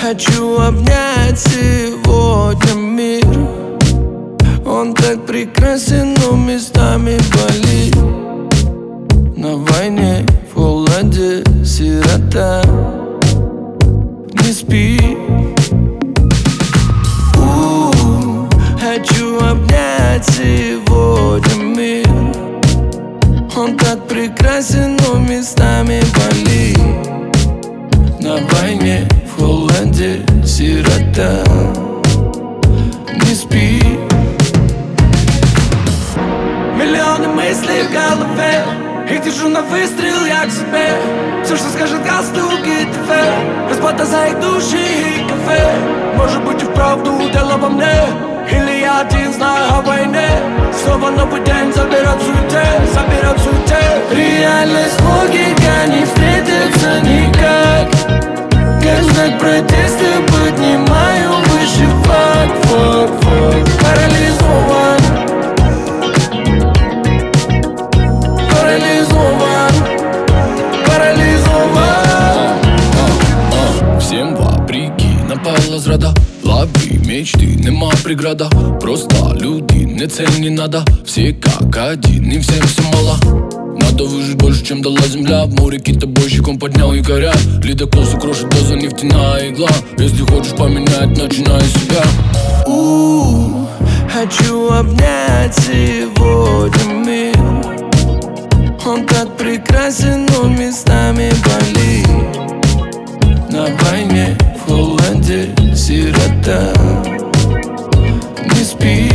Хочу обнять сегодня мир. Он так прекрасен, но местами болит. На войне, в холоде, сирота не спи. Хочу обнять сегодня мир. Он так прекрасен, но местами болит. На войне, в холоде, сирота не спи. Миллионы мыслей в голове, их держу на выстрел я к себе. Все, что скажет галстук и ТВ, расплата за их души и кафе. Может быть и вправду дело во мне, или я один знаю о войне. Снова новый день, забирать суете, забирать суете. Реальность, логика не встретятся никак. Как знак протеста поднимаю выше флаг, флаг, флаг. Парализован, парализован, парализован. Всем вопреки напала зрада. Лови мечти, нема преграда. Просто люди, не цель не надо. Все как один, им всем все мало. Надо выжить больше, чем дала земля. В море китобойщиком поднял якоря. Ледокол крошит доза нефтяная игла. Если хочешь поменять, начинай с себя. Хочу обнять сегодня мир. Он так прекрасен, но местами болит. На войне, в холоде, сирота не спи.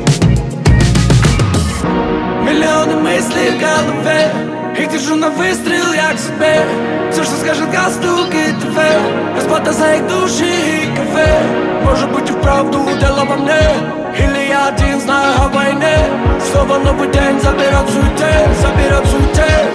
Миллионы мыслей в голове, их держу на выстрел я к себе. Все, что скажет галстук и ТВ, расплата за их души и кафе. Может быть и вправду дело во мне, или я один знаю о войне. Снова новый день, забирать суете, забирать суете.